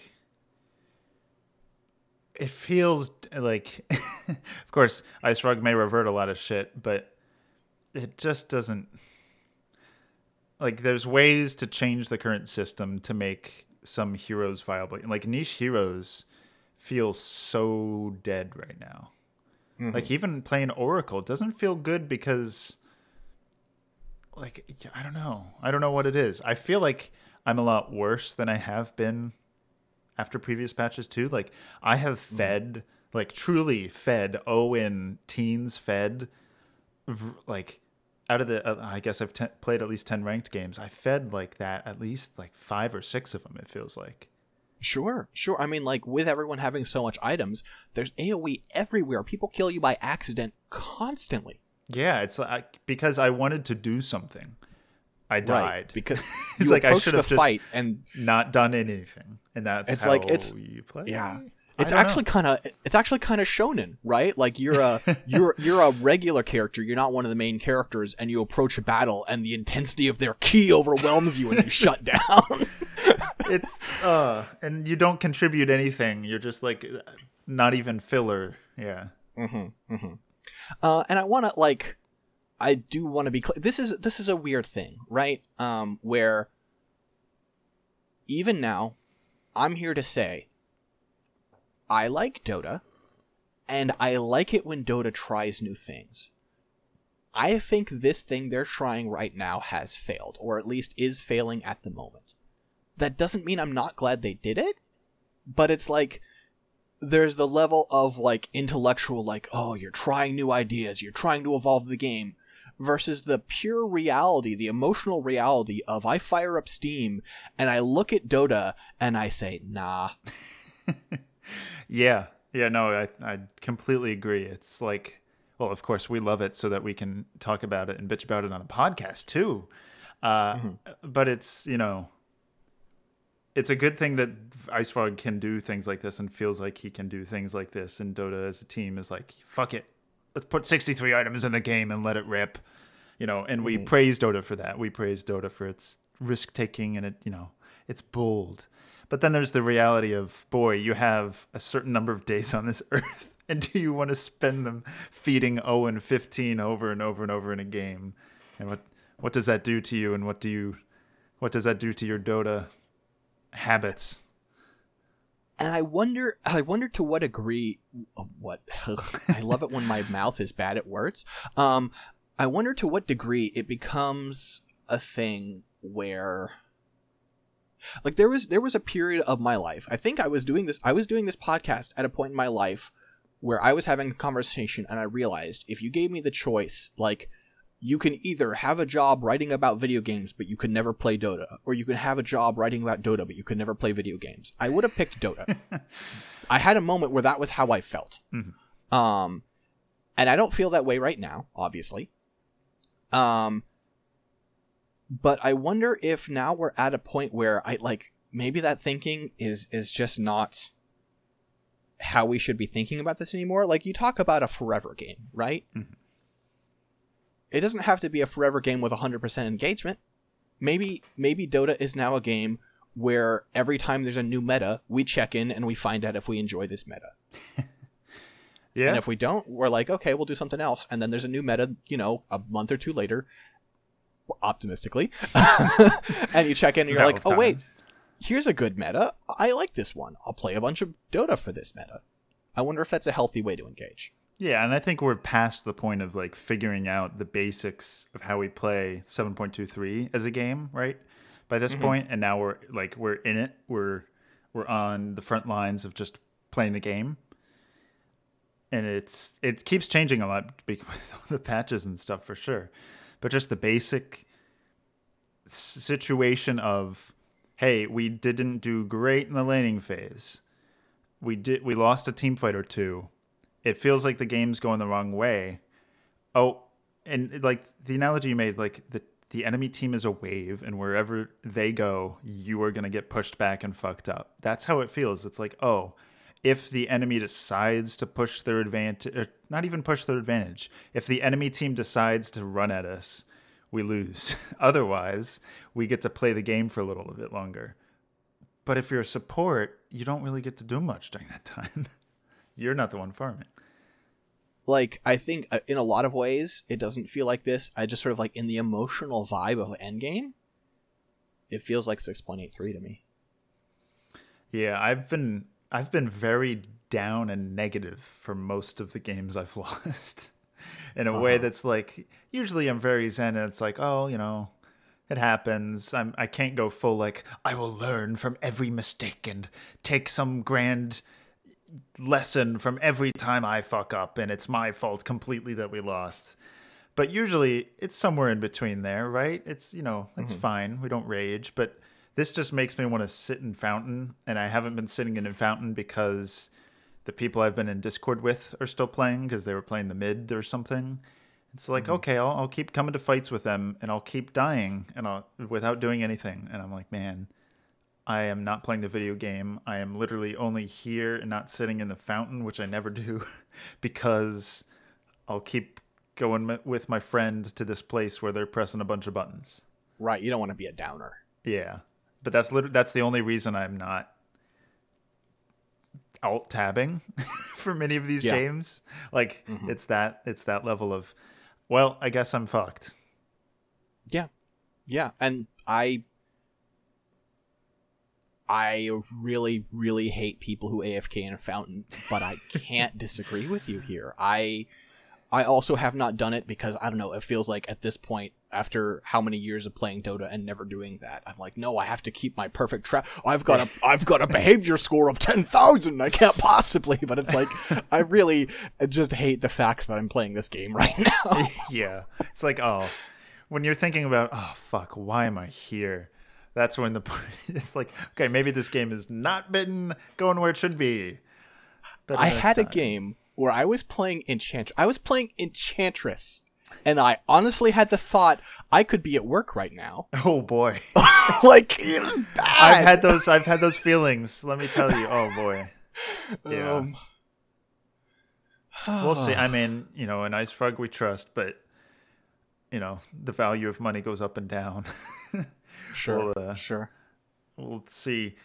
It feels like, of course, IceFrog may revert a lot of shit, but it just doesn't. Like, there's ways to change the current system to make some heroes viable. Like, niche heroes feel so dead right now. Mm-hmm. Like, even playing Oracle doesn't feel good because, like, I don't know. I don't know what it is. I feel like I'm a lot worse than I have been after previous patches too. Like, I have fed, like, truly fed Owen teens fed, like, out of the I guess I've played at least 10 ranked games. I fed like that at least like 5 or 6 of them, it feels like. Sure. I mean, like, with everyone having so much items, there's AoE everywhere. People kill you by accident constantly. Yeah, it's like, because I wanted to do something, I died. Right, because it's you like I should have just fight and not done anything, and that's it's how like you play. Yeah, it's actually kind of shonen, right? Like, you're a regular character. You're not one of the main characters, and you approach a battle, and the intensity of their ki overwhelms you, and you shut down. It's and you don't contribute anything. You're just like not even filler. Yeah. And I want to I do want to be clear. This is a weird thing, right? Where even now, I'm here to say I like Dota, and I like it when Dota tries new things. I think this thing they're trying right now has failed, or at least is failing at the moment. That doesn't mean I'm not glad they did it, but it's like there's the level of like intellectual, like, oh, you're trying new ideas, you're trying to evolve the game, versus the pure reality, the emotional reality of I fire up Steam and I look at Dota and I say, nah. Yeah, no, I completely agree. It's like, well, of course we love it so that we can talk about it and bitch about it on a podcast too. But it's, it's a good thing that IceFrog can do things like this and feels like he can do things like this. And Dota as a team is like, fuck it. Let's put 63 items in the game and let it rip. And we praise Dota for that. We praise Dota for its risk-taking and it, it's bold. But then there's the reality of, boy, you have a certain number of days on this earth, and do you want to spend them feeding 0-15 over and over and over in a game? And what does that do to you, and what does that do to your Dota habits? And I wonder to what degree, what, I love it when my mouth is bad at words. I wonder to what degree it becomes a thing where, like, there was a period of my life. I think I was doing this podcast at a point in my life where I was having a conversation and I realized if you gave me the choice, like, you can either have a job writing about video games, but you could never play Dota, or you can have a job writing about Dota, but you could never play video games. I would have picked Dota. I had a moment where that was how I felt. Mm-hmm. And I don't feel that way right now, obviously. But I wonder if now we're at a point where maybe that thinking is just not how we should be thinking about this anymore. Like, you talk about a forever game, right? Mm-hmm. It doesn't have to be a forever game with 100% engagement. Maybe Dota is now a game where every time there's a new meta, we check in and we find out if we enjoy this meta. Yeah. And if we don't, we're like, okay, we'll do something else. And then there's a new meta, a month or two later, optimistically. And you check in and you're like, oh, wait, here's a good meta. I like this one. I'll play a bunch of Dota for this meta. I wonder if that's a healthy way to engage. Yeah, and I think we're past the point of like figuring out the basics of how we play 7.23 as a game, right? By this point, and now we're in it. We're on the front lines of just playing the game. And it keeps changing a lot with all the patches and stuff for sure. But just the basic situation of, hey, we didn't do great in the laning phase. We lost a team fight or two. It feels like the game's going the wrong way. Oh, and like the analogy you made, like the enemy team is a wave, and wherever they go, you are going to get pushed back and fucked up. That's how it feels. It's like, oh, if the enemy decides to push their advantage, or not even push their advantage, if the enemy team decides to run at us, we lose. Otherwise, we get to play the game for a little bit longer. But if you're a support, you don't really get to do much during that time. You're not the one farming. Like, I think in a lot of ways, it doesn't feel like this. I just sort of like in the emotional vibe of Endgame, it feels like 6.83 to me. Yeah, I've been very down and negative for most of the games I've lost. In a way that's like, usually I'm very zen and it's like, oh, it happens. I can't go full like, I will learn from every mistake and take some grand lesson from every time I fuck up and it's my fault completely that we lost. But usually it's somewhere in between there, right? It's, it's fine. We don't rage. But this just makes me want to sit in Fountain, and I haven't been sitting in Fountain because the people I've been in Discord with are still playing because they were playing the mid or something. It's like, okay, I'll keep coming to fights with them and I'll keep dying without doing anything. And I'm like, man, I am not playing the video game. I am literally only here and not sitting in the Fountain, which I never do, because I'll keep going with my friend to this place where they're pressing a bunch of buttons. Right, you don't want to be a downer. Yeah, but that's the only reason I'm not alt-tabbing for many of these games. Like, it's that level of, well, I guess I'm fucked. Yeah, and I really, really hate people who AFK in a Fountain, but I can't disagree with you here. I also have not done it because, I don't know, it feels like at this point, after how many years of playing Dota and never doing that, I'm like, no, I have to keep my perfect track. I've got a behavior score of 10,000. I can't possibly, but it's like, I really just hate the fact that I'm playing this game right now. Yeah. It's like, oh, when you're thinking about, oh, fuck, why am I here? That's when it's like, okay, maybe this game has not been going where it should be. I had a game where I was playing Enchantress, and I honestly had the thought I could be at work right now. Oh boy. Like, it was bad. I've had those feelings, let me tell you. Oh boy. Yeah. We'll see. I mean, in IceFrog we trust, but the value of money goes up and down. Sure. Sure. We'll see.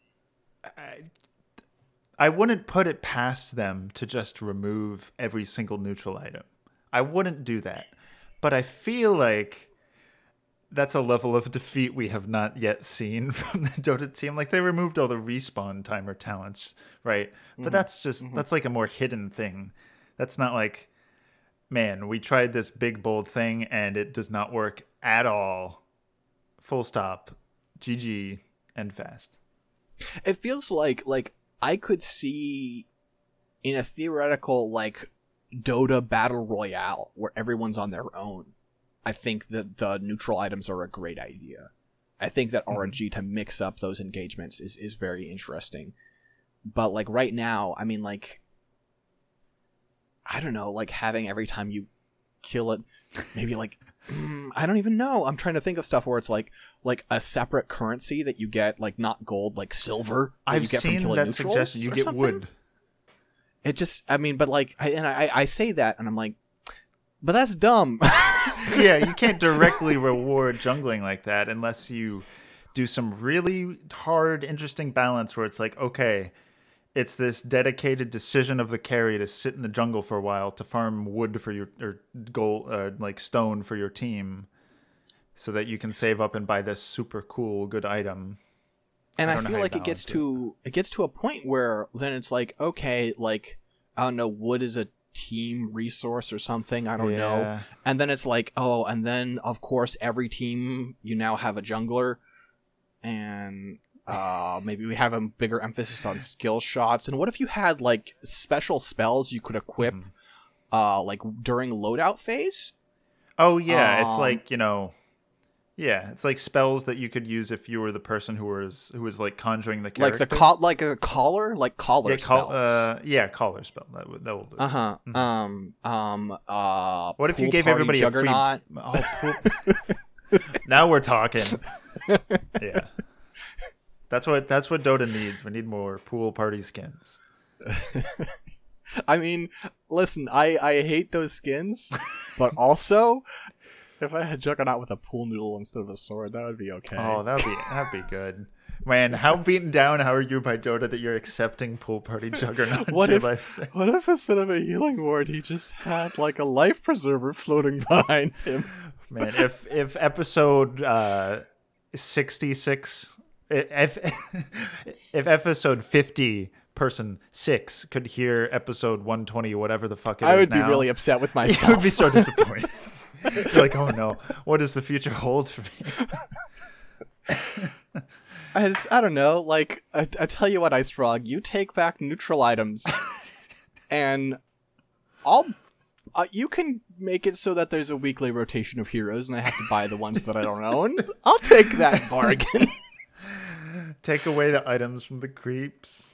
I wouldn't put it past them to just remove every single neutral item. I wouldn't do that. But I feel like that's a level of defeat we have not yet seen from the Dota team. Like, they removed all the respawn timer talents, right? But that's just that's like a more hidden thing. That's not like, man, we tried this big bold thing and it does not work at all. Full stop. GG. End fast. It feels like I could see in a theoretical like Dota battle royale where everyone's on their own. I think that the neutral items are a great idea. I think that RNG to mix up those engagements is very interesting. But like right now, I mean, like, I don't know, like having every time you kill it, maybe like, I don't even know. I'm trying to think of stuff where it's like a separate currency that you get, like not gold, like silver. I've you get seen from killing that neutrals suggestion. You or get something. wood. It just, I mean, but like, I say that and I'm like, but that's dumb. Yeah, you can't directly reward jungling like that unless you do some really hard, interesting balance where it's like, okay, it's this dedicated decision of the carry to sit in the jungle for a while to farm wood for your or gold, like stone for your team, so that you can save up and buy this super cool good item. And I feel like it gets to a point where then it's like, okay, like, I don't know, wood is a team resource or something, I don't know. And then it's like, oh, and then of course every team you now have a jungler, and maybe we have a bigger emphasis on skill shots. And what if you had like special spells you could equip like during loadout phase? Oh yeah, it's like, you know, yeah, it's like spells that you could use if you were the person who was like conjuring the character. Like a collar spells. Collar spell. That will do. What if you gave everybody Juggernaut? A free? Now we're talking. Yeah, that's what Dota needs. We need more pool party skins. I mean, listen, I hate those skins, but also, if I had Juggernaut with a pool noodle instead of a sword, that would be okay. Oh, that'd be good. Man, how beaten down are you by Dota that you're accepting pool party Juggernaut? What if instead of a healing ward, he just had like a life preserver floating behind him? Man, if episode 66, if episode 50 person 6 could hear episode 120 or whatever the fuck it is now, I would be really upset with myself. I would be so disappointed. You're like, oh no, what does the future hold for me? I don't know. Like, I tell you what, Ice Frog, you take back neutral items, and you can make it so that there's a weekly rotation of heroes, and I have to buy the ones that I don't own. I'll take that bargain. Take away the items from the creeps.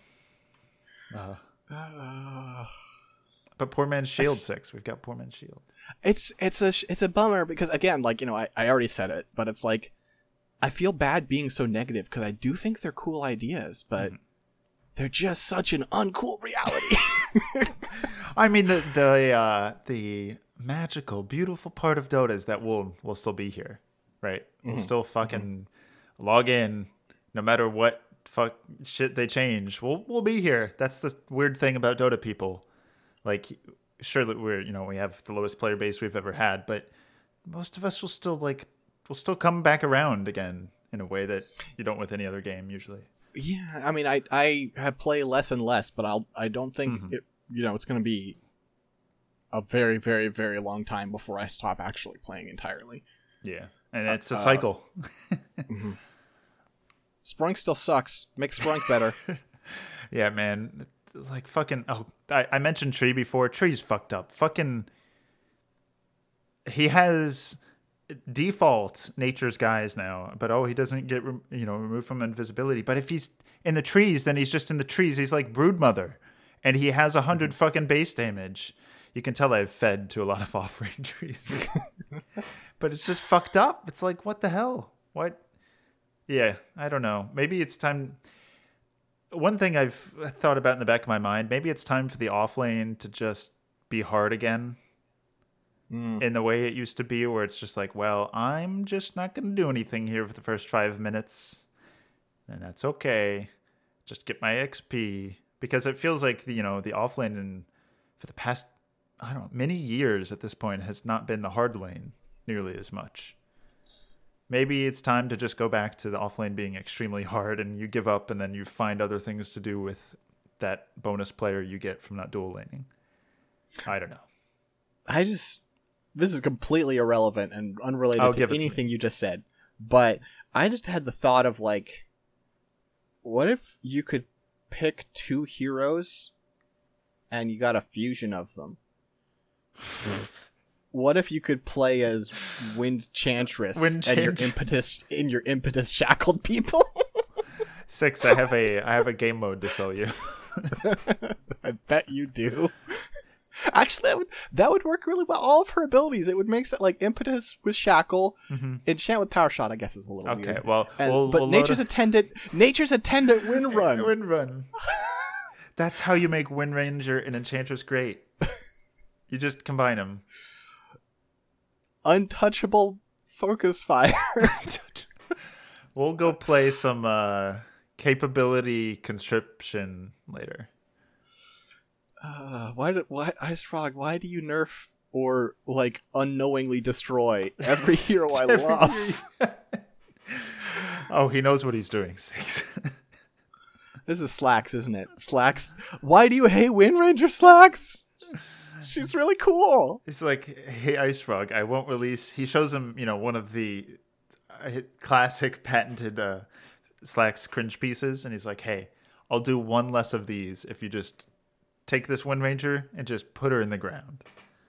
But Poor Man's Shield 6. We've got Poor Man's Shield. It's a bummer because, again, like, you know, I already said it, but it's like, I feel bad being so negative because I do think they're cool ideas, but they're just such an uncool reality. I mean, the magical, beautiful part of Dota is that we'll still be here, right? We'll still fucking log in, no matter what fuck shit they change. We'll be here. That's the weird thing about Dota people. Like, sure that we have the lowest player base we've ever had, but most of us will still come back around again in a way that you don't with any other game usually. Yeah, I mean, I have play less and less, but I don't think it's going to be a very, very, very long time before I stop actually playing entirely. Yeah, and it's a cycle. Sprunk still sucks. Make Sprunk better. Yeah, man. It's like fucking. Oh, I mentioned Tree before. Tree's fucked up. Fucking. He has default nature's guys now, but he doesn't get removed from invisibility. But if he's in the trees, then he's just in the trees. He's like Broodmother, and he has 100 fucking base damage. You can tell I've fed to a lot of off-range trees, but it's just fucked up. It's like, what the hell? What? Yeah, I don't know. Maybe it's time. One thing I've thought about in the back of my mind, maybe it's time for the off lane to just be hard again. In the way it used to be, where it's just like, well, I'm just not going to do anything here for the first 5 minutes. And that's okay. Just get my XP. Because it feels like, the off lane for the past, many years at this point has not been the hard lane nearly as much. maybe it's time to just go back to the offlane being extremely hard, and you give up, and then you find other things to do with that bonus player you get from not dual laning. I don't know. This is completely irrelevant and unrelated to anything you just said, but I just had the thought of, like, what if you could pick 2 heroes and you got a fusion of them? What if you could play as Winchantress and your impetus shackled people? 6, I have a game mode to sell you. I bet you do. Actually, that would work really well. All of her abilities, it would make it like impetus with shackle, enchant with power shot. I guess is a little weird. Okay, well, but nature's attendant wind run. Wind run. That's how you make Wind Ranger and Enchantress great. You just combine them. Untouchable focus fire. We'll go play some capability conscription later. Why Ice Frog? Why do you nerf or like unknowingly destroy every hero I love? Oh, he knows what he's doing. This is Slacks, isn't it? Slacks. Why do you hate Wind Ranger, Slacks? She's really cool. He's like, hey, Ice Frog, I won't release. He shows him, one of the classic patented Slacks cringe pieces, and he's like, hey, I'll do one less of these if you just take this Wind Ranger and just put her in the ground.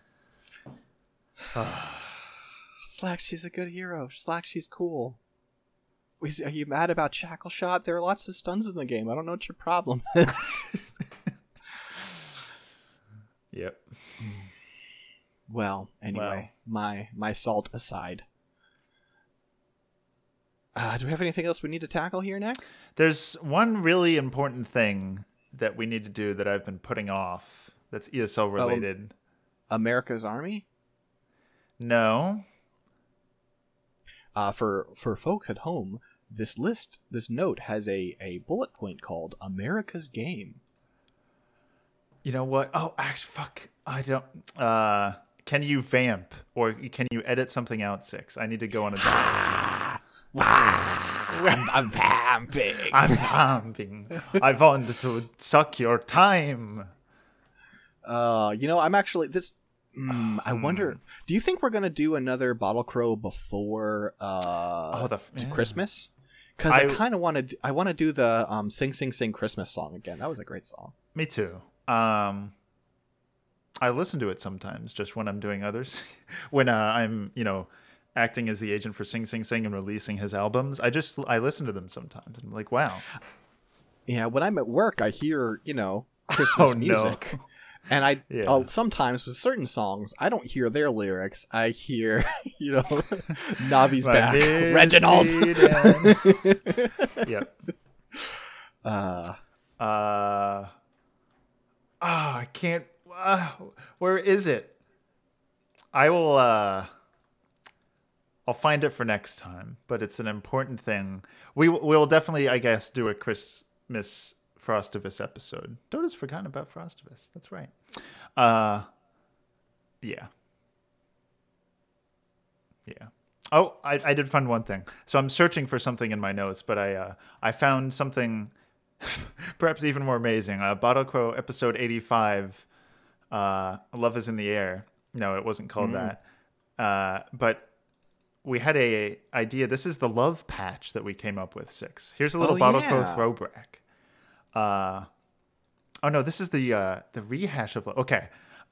Slacks, she's a good hero. Slacks, she's cool. Are you mad about Shackle Shot? There are lots of stuns in the game. I don't know what your problem is. Yep. Well, anyway, my salt aside. Do we have anything else we need to tackle here, Nick? There's one really important thing that we need to do that I've been putting off that's ESL related. America's Army? No. For folks at home, this note has a bullet point called America's Game. You know what? Oh, actually, fuck. I don't... can you vamp? Or can you edit something out, 6? I need to go on a dive. I'm vamping. I'm vamping. I want to suck your time. I'm actually... I wonder... Do you think we're going to do another Bottle Crow before Christmas? Because I kind of want to... I want to do the Sing Sing Sing Christmas song again. That was a great song. Me too. I listen to it sometimes, just when I'm doing others. When I'm, acting as the agent for Sing Sing Sing and releasing his albums, I listen to them sometimes. I'm like, wow. Yeah, when I'm at work, I hear, Christmas music. No. And I'll sometimes with certain songs, I don't hear their lyrics. I hear, Navi's back. Reginald. Yep. I can't. Where is it? I will. I'll find it for next time. But it's an important thing. We'll definitely, I guess, do a Christmas Frostivus episode. Dota's forgotten about Frostivus. That's right. Yeah. Oh, I did find one thing. So I'm searching for something in my notes, but I found something perhaps even more amazing. Bottle Crow episode 85, Love is in the Air. No, it wasn't called that. But we had a idea. This is the love patch that we came up with, 6. Here's a little Bottle Crow throwback. No, this is the rehash of... Okay.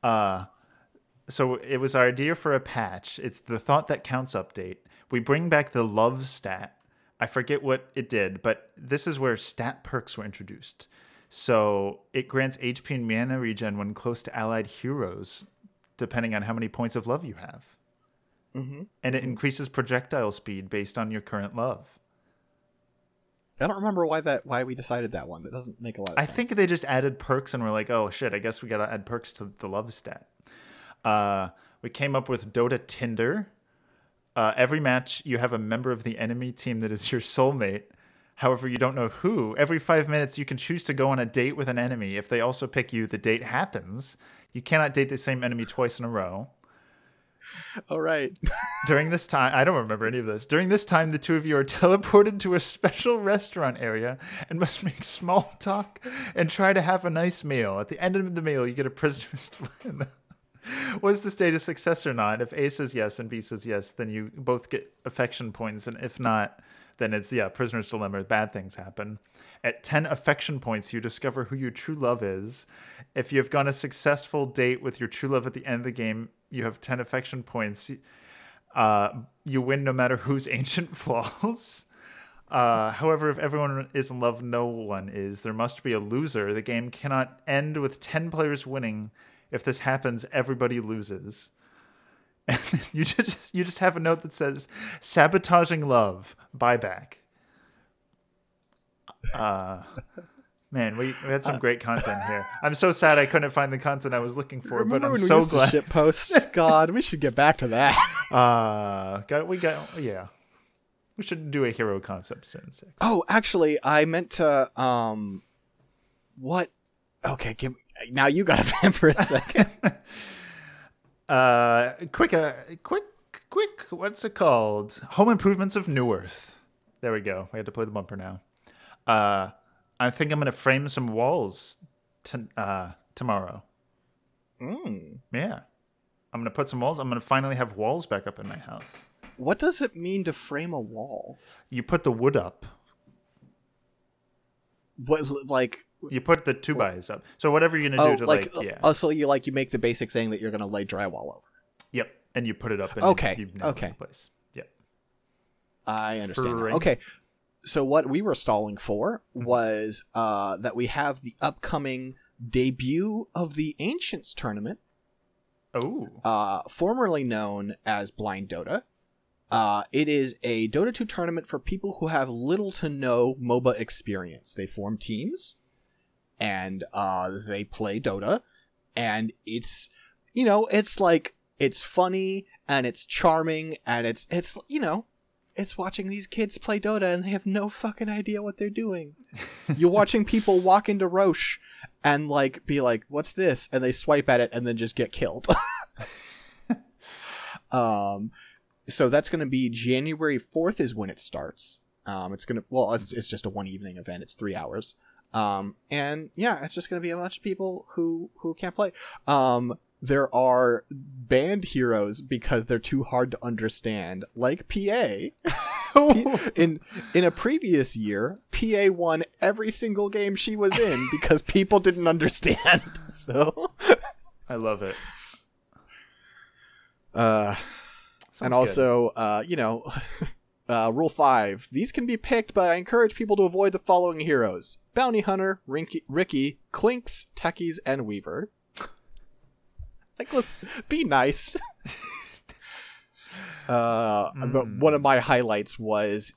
So it was our idea for a patch. It's the Thought That Counts update. We bring back the love stat. I forget what it did, but this is where stat perks were introduced. So it grants HP and mana regen when close to allied heroes, depending on how many points of love you have. Mm-hmm. And it increases projectile speed based on your current love. I don't remember why we decided that one. That doesn't make a lot of sense. I think they just added perks and we're like, oh shit, I guess we gotta add perks to the love stat. We came up with Dota Tinder. Every match, you have a member of the enemy team that is your soulmate. However, you don't know who. Every 5 minutes, you can choose to go on a date with an enemy. If they also pick you, the date happens. You cannot date the same enemy twice in a row. All right. During this time, I don't remember any of this. During this time, the two of you are teleported to a special restaurant area and must make small talk and try to have a nice meal. At the end of the meal, you get a prisoner's dilemma. Was the state a success or not? If A says yes and B says yes, then you both get affection points. And if not, then it's, prisoner's dilemma. Bad things happen. At 10 affection points, you discover who your true love is. If you have gone a successful date with your true love at the end of the game, you have 10 affection points. You win no matter whose ancient falls. However, if everyone is in love, no one is. There must be a loser. The game cannot end with 10 players winning. If this happens, everybody loses. And you just have a note that says, sabotaging love, buyback. Man, we had some great content here. I'm so sad I couldn't find the content I was looking for, but I'm so glad. Shit posts. God, we should get back to that. We should do a hero concept soon. Oh, actually, I meant to. What? Okay, now you got to vamp for a second. Quick. What's it called? Home Improvements of New Earth. There we go. We had to play the bumper now. I think I'm going to frame some walls tomorrow. Yeah. I'm going to put some walls. I'm going to finally have walls back up in my house. What does it mean to frame a wall? You put the wood up. What, like... You put the 2x up. So whatever you're going to do to so you make the basic thing that you're going to lay drywall over. Yep. And you put it up in okay. place. Yep. I understand. Okay. So what we were stalling for was that we have the upcoming debut of the Ancients tournament. Oh. Formerly known as Blind Dota. It is a Dota 2 tournament for people who have little to no MOBA experience. They form teams and they play Dota, and it's funny and it's charming and it's watching these kids play Dota and they have no fucking idea what they're doing. You're watching people walk into Roche and be like, what's this? And they swipe at it and then just get killed. So that's going to be January 4th is when it starts. It's just a one evening event. It's 3 hours. It's just going to be a bunch of people who can't play. There are banned heroes because they're too hard to understand, like PA. In a previous year, PA won every single game she was in because people didn't understand. So I love it. And also, Rule 5. These can be picked, but I encourage people to avoid the following heroes: Bounty Hunter, Ricky, Clinks, Techies, and Weaver. Let's be nice. One of my highlights was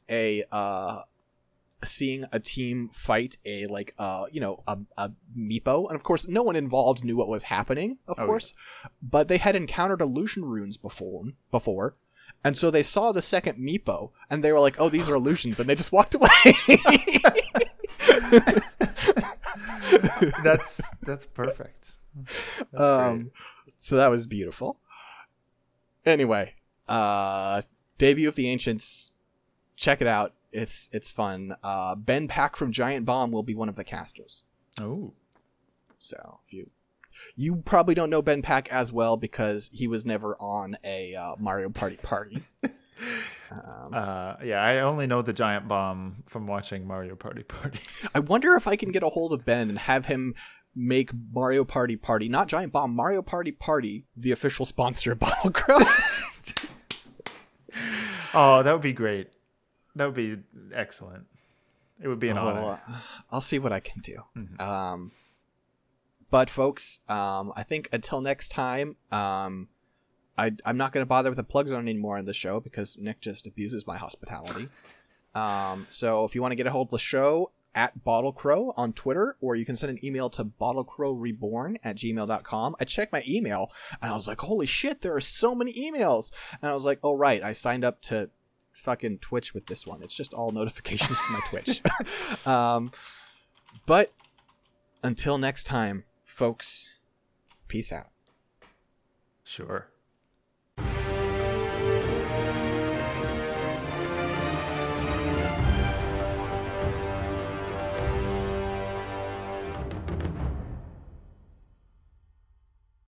seeing a team fight a Meepo, and of course no one involved knew what was happening, but they had encountered illusion runes before, and so they saw the second Meepo and they were like, oh, these are illusions, and they just walked away. That's perfect. That's so that was beautiful. Anyway, debut of the Ancients, check it out. It's fun. Ben Pack from Giant Bomb will be one of the casters. Oh. So you probably don't know Ben Pack as well because he was never on a Mario Party. I only know the Giant Bomb from watching Mario Party. I wonder if I can get a hold of Ben and have him make Mario Party, not Giant Bomb, Mario Party, the official sponsor of Bottle Crow. Oh, that would be great. That would be excellent. It would be an honor. I'll see what I can do. Mm-hmm. But folks, I think until next time, I'm not going to bother with the plug zone anymore on the show because Nick just abuses my hospitality. So if you want to get a hold of the show, at BottleCrow on Twitter, or you can send an email to bottlecrowreborn@gmail.com. I checked my email and I was like, holy shit, there are so many emails. And I was like, oh right, I signed up to fucking Twitch with this one. It's just all notifications from my Twitch. But until next time, folks, peace out. Sure.